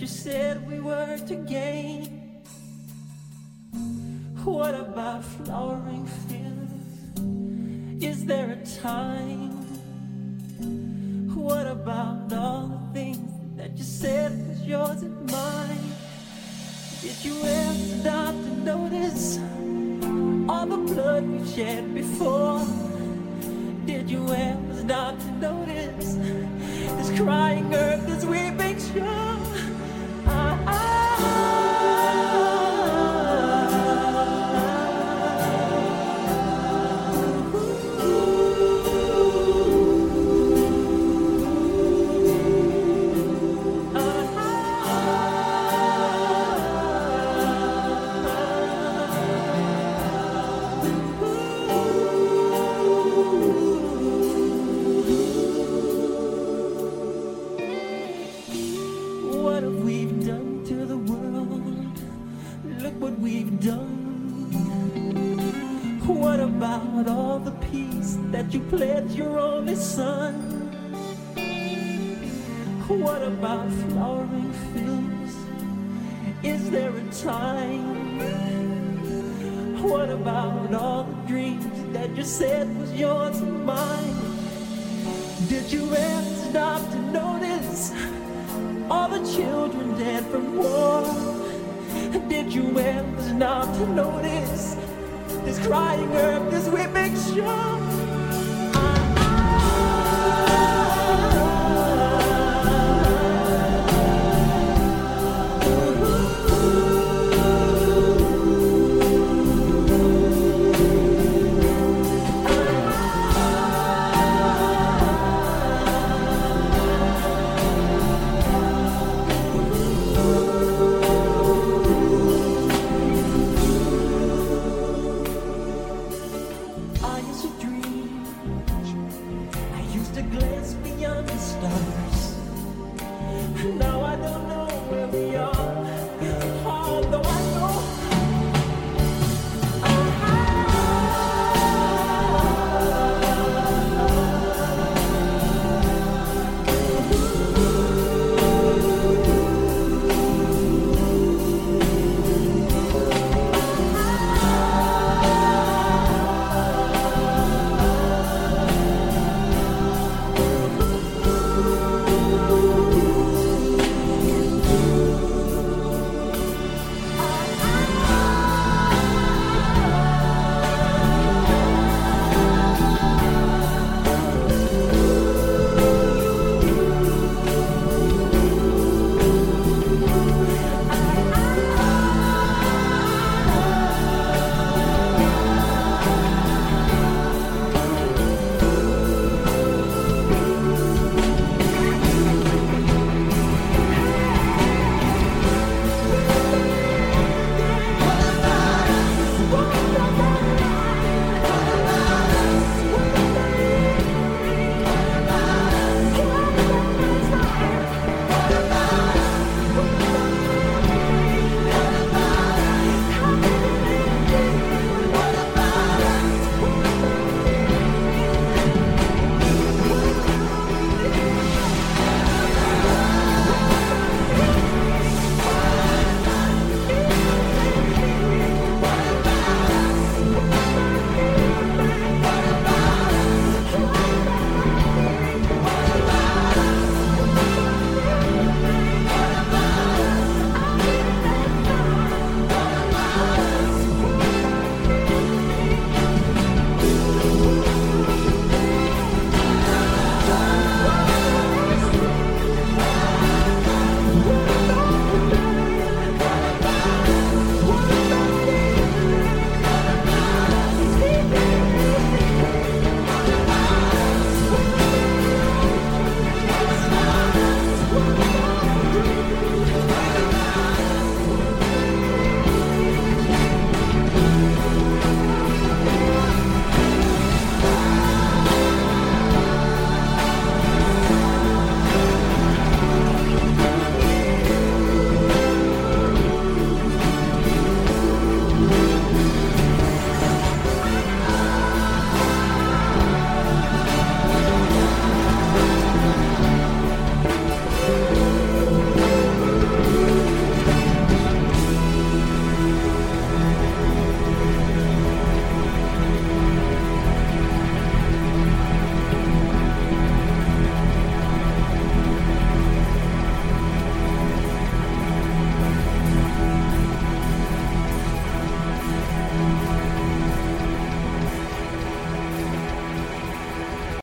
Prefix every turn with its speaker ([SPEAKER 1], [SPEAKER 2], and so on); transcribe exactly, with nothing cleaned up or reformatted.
[SPEAKER 1] you said we were to gain? What about flowering fields? Is there a time? What about all the things that you said was yours and mine? Did you ever stop to notice all the blood we shed before? Did you ever stop to notice this crying earth, this weeping shore? Ah, ah. About all the peace that you pledged your only son? What about flowering fields? Is there a time? What about all the dreams that you said was yours and mine? Did you ever stop to notice all the children dead from war? Did you ever stop to notice this crying earth, this weeping shore?